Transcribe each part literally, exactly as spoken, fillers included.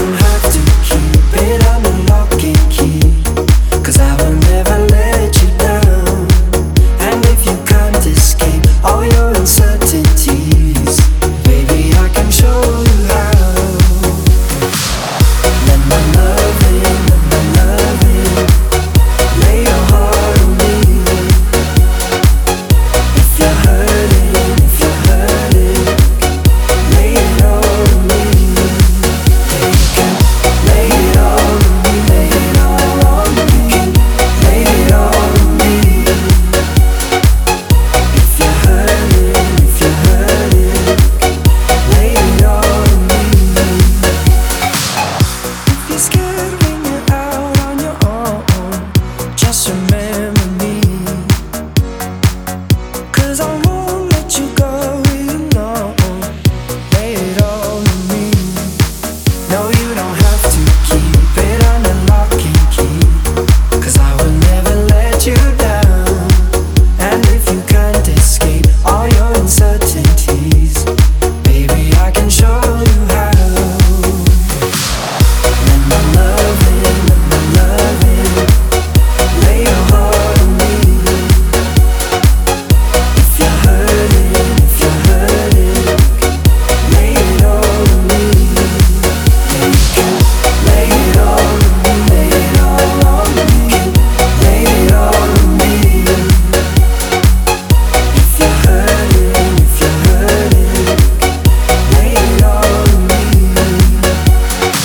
don't have to keep it under lock and key, 'cause I will never let you down. And if you can't escape all your uncertainties, baby, I can show you how. Let my love in, let my love in, lay your heart on me. If you're hurting, if you're hurting, lay it all on me. Yeah, you can lay it all on me, lay it all on me. You can lay it all on me. If you're hurting, if you're hurting, lay it all on me. If you're scared when you're out on your own, just remember me, 'cause I won't let you go alone. Lay it all on me. No, you don't have to keep it under lock and key, 'cause I will never let you down. And if you can't escape all your uncertainties, baby, I can show you how. Let my love in, let my love in, lay your heart on me. If you're hurting, if you're hurting, lay it all on me. Yeah, you can lay it all on me, lay it all on me. You can lay it all on me. If you're hurting, if you're hurting, lay it all on me.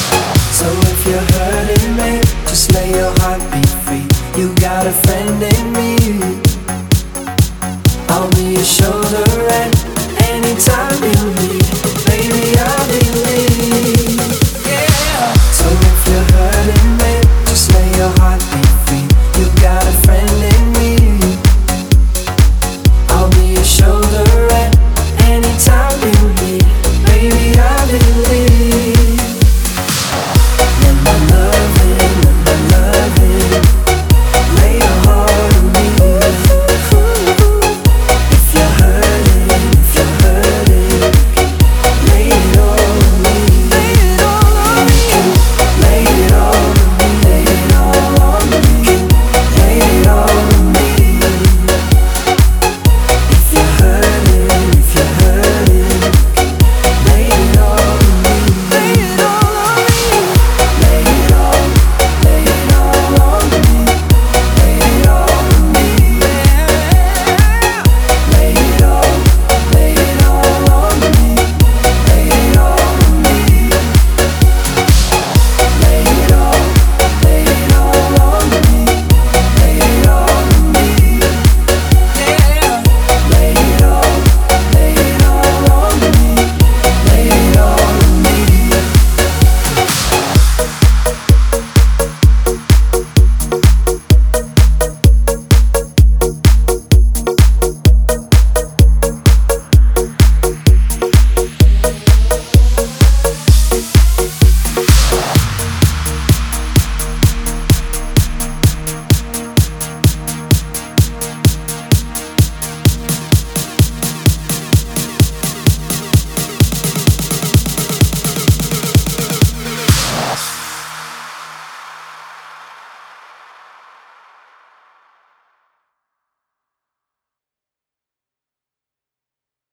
So if you're hurting, mate, just lay your heart be free. You got a friend in me.